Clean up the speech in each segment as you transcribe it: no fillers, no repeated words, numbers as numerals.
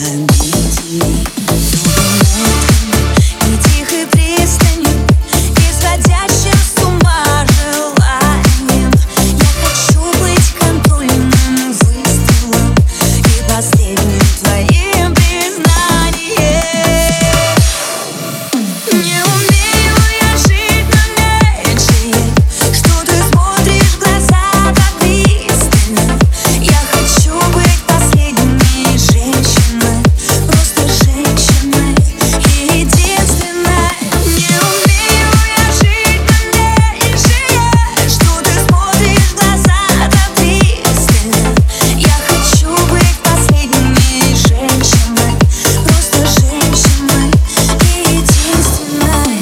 обидели. И тихой пристанью, изводящим с ума желанием, я хочу быть контрольным выстрелом и последним твоим признанием. Не умею я жить на меньшее, что ты смотришь в глаза так пристально. Я хочу быть последней женщиной, просто женщиной и единственной. Не умею я жить на меньшее, что ты смотришь в глаза так пристально. Я хочу быть последней женщиной, просто женщиной и единственной.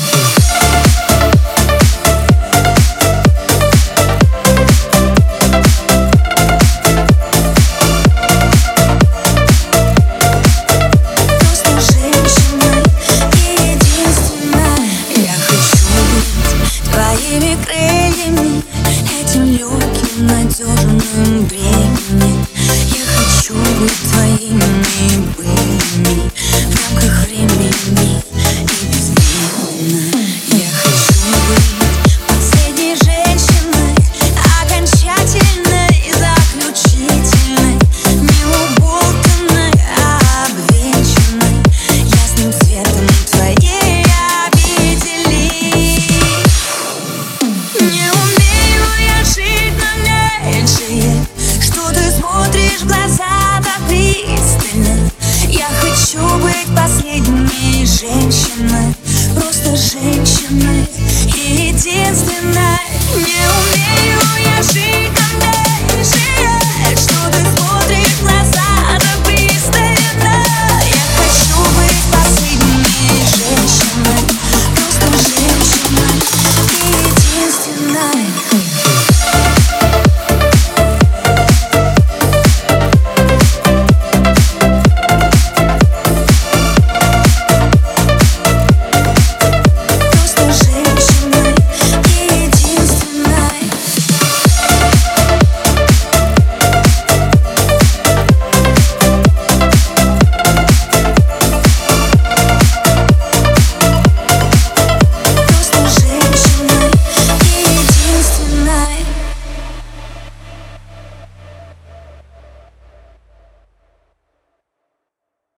Просто женщиной и единственной. Я хочу быть твоими крыльями, этим легким, надежным бременем. Я хочу быть твоими быльями в рамках времени и безвременно. Я хочу быть последней женщиной, окончательной, заключительной, неуболтанной, обвенчанной ясным светом твоей обители. Не умею я жить на меньшее, что ты смотришь в глаза так пристально. Я хочу быть последней женщиной,